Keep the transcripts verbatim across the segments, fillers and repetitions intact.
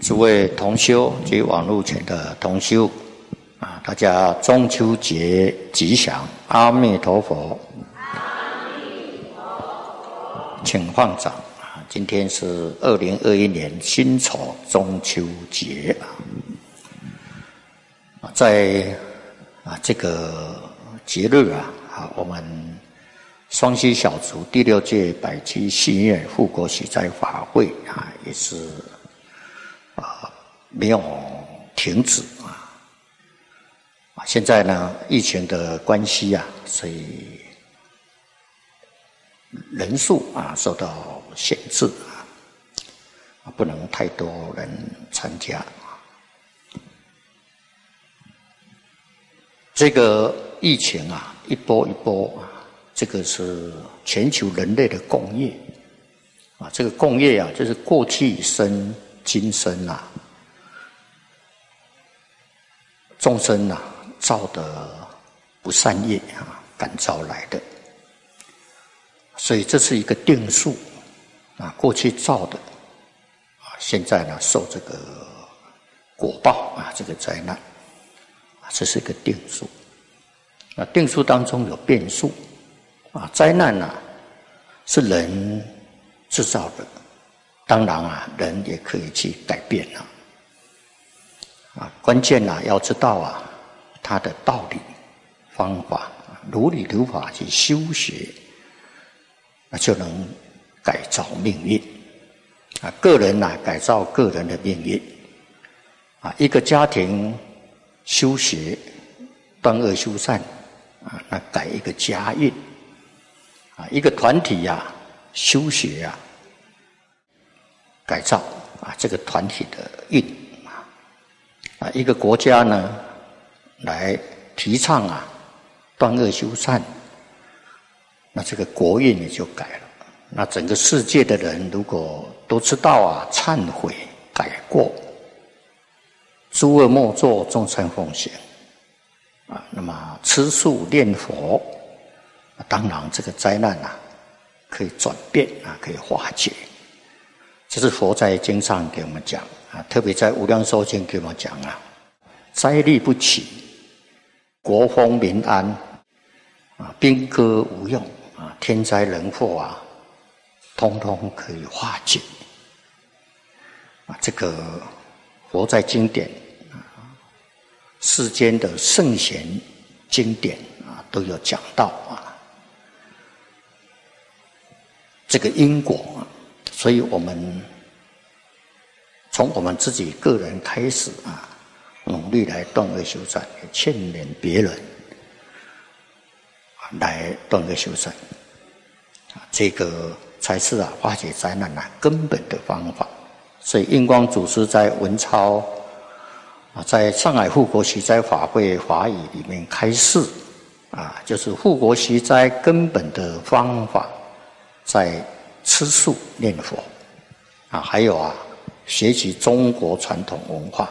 诸位同修及网络前的同修啊，大家中秋节吉祥！阿弥陀佛！阿弥陀佛！请放掌啊！今天是二零二一年辛丑中秋节啊，在啊这个节日啊，啊我们双溪小卒第六届百期系院护国息灾法会啊，也是。啊，没有停止啊！现在呢，疫情的关系啊，所以人数啊受到限制啊，不能太多人参加。这个疫情啊，一波一波啊，这个是全球人类的共业啊，这个共业啊，就是过去生。今生啊，众生啊造的不善业啊，感召来的，所以这是一个定数啊，过去造的啊，现在呢受这个果报啊，这个灾难啊，这是一个定数。那定数当中有变数啊，灾难啊是人制造的。当然啊，人也可以去改变啊。啊，关键啊，要知道啊，它的道理、方法，如理如法去修学，那就能改造命运。啊，个人啊，改造个人的命运。啊，一个家庭修学，断恶修善，啊，那改一个家运。啊，一个团体呀、啊，修学啊。改造啊，这个团体的运啊，啊，一个国家呢，来提倡啊，断恶修善，那这个国运也就改了。那整个世界的人如果都知道啊，忏悔改过，诸恶莫作，众善奉行啊，那么吃素念佛，当然这个灾难啊，可以转变啊，可以化解。这是佛在经上给我们讲啊，特别在《无量寿经》给我们讲啊，灾力不起，国丰民安啊，兵戈无用啊，天灾人祸啊，通通可以化解啊。这个佛在经典啊，世间的圣贤经典啊，都有讲到啊，这个因果啊。所以我们从我们自己个人开始啊，努力来断恶修善，劝勉别人来断恶修善，这个才是啊化解灾难啊根本的方法。所以印光祖师在文钞啊，在上海护国息灾法会法语里面开示啊，就是护国息灾根本的方法在。吃素念佛啊，还有啊，学习中国传统文化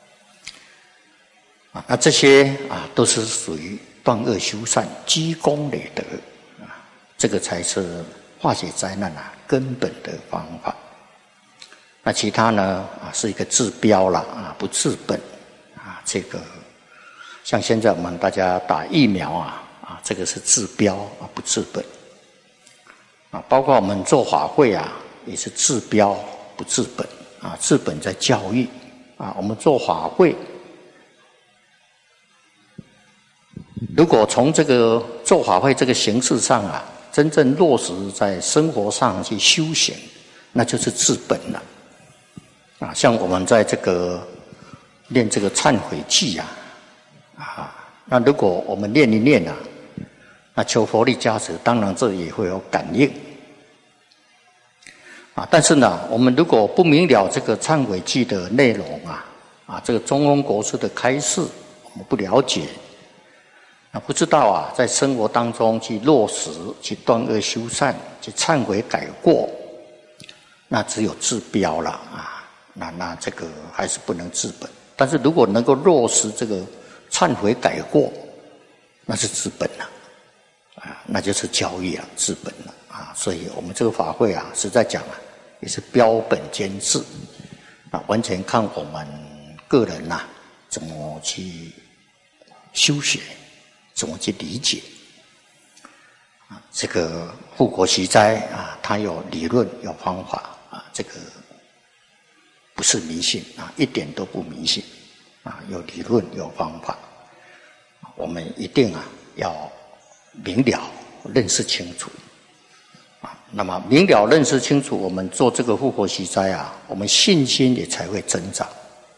啊，那这些啊都是属于断恶修善、积功累德啊，这个才是化解灾难啊根本的方法。那其他呢啊是一个治标啦啊，不治本啊。这个像现在我们大家打疫苗啊啊，这个是治标啊，不治本。啊，包括我们做法会啊，也是治标不治本啊，治本在教育啊。我们做法会，如果从这个做法会这个形式上啊，真正落实在生活上去修行，那就是治本了啊。像我们在这个念这个忏悔记啊，啊，那如果我们念一念啊。那求佛力加持，当然这也会有感应啊。但是呢，我们如果不明了这个忏悔记的内容啊，啊，这个中庸国师的开示，我们不了解，啊，不知道啊，在生活当中去落实，去断恶修善，去忏悔改过，那只有治标了啊。那那这个还是不能治本。但是如果能够落实这个忏悔改过，那是治本了。啊，那就是教育啊，治本了啊，所以我们这个法会啊，实在讲啊，也是标本兼治啊，完全看我们个人呐、啊、怎么去修学，怎么去理解。啊，这个护国息灾啊，它有理论有方法啊，这个不是迷信啊，一点都不迷信啊，有理论有方法，我们一定啊要明了认识清楚啊。那么明了认识清楚，我们做这个护国息灾啊，我们信心也才会增长。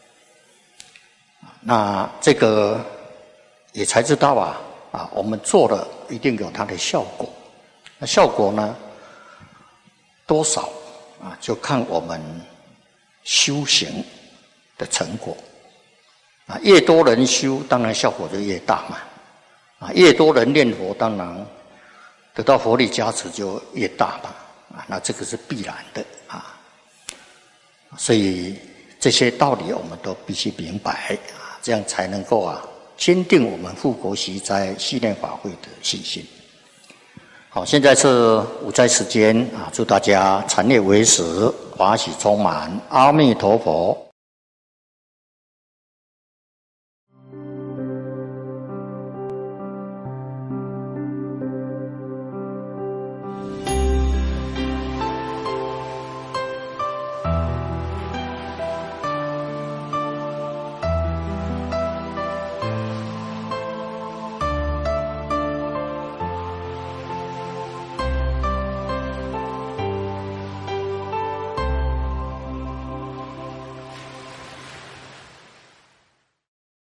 那这个也才知道啊。啊，我们做了一定有它的效果，那效果呢，多少啊，就看我们修行的成果啊。越多人修，当然效果就越大嘛。啊，越多人念佛，当然得到佛力加持就越大嘛。啊，那这个是必然的啊。所以这些道理我们都必须明白啊，这样才能够啊。坚定我们护国息灾系念法会的信心。好，现在是午斋时间啊，祝大家禅悦为实，法喜充满，阿弥陀佛。